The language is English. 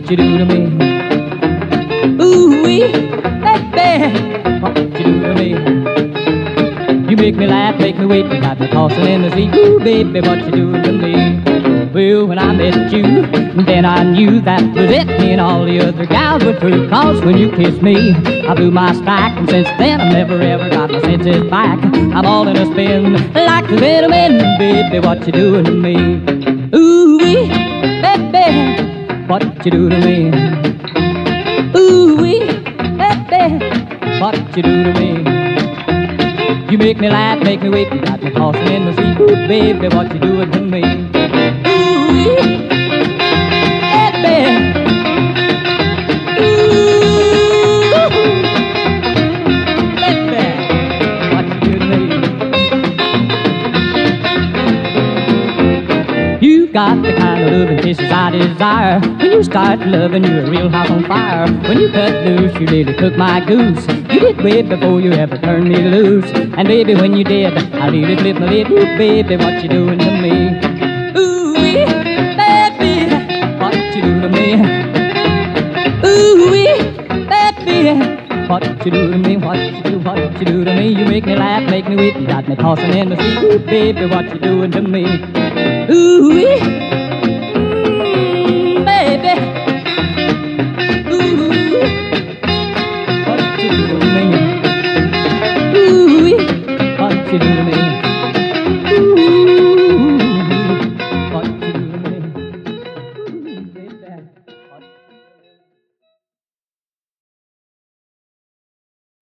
what you do to me. Ooh-wee, baby, what you do to me. You make me laugh, make me wait, you got me tossing in the sleep. Ooh, baby, what you doing to me? Well, when I met you, then I knew that was it. Me and all the other gals were through, 'cause when you kissed me, I blew my stack, and since then I've never ever got my senses back. I'm all in a spin, like the little man. Baby, what you doing to me? Ooh-wee, baby, what you do to me? Ooh-wee, baby, what you do to me? You make me laugh, make me wait, you got me tossing in the sleep. Ooh, baby, what you doing to me? Ooh-wee, baby. Ooh, baby, what you do to me? You got the kind of loving kisses I desire. When you start loving, you're a real house on fire. When you cut loose, you really cook my goose. You did way before you ever turned me loose. And baby, when you did, I really flipped my lid. Ooh, baby, what you doing to me? Ooh-wee, baby, what you do to me? Ooh-wee, baby, what you do to me? What you do to me? You make me laugh, make me weep. You got me tossing in the sea. Ooh, baby, what you doing to me? Ooh-wee,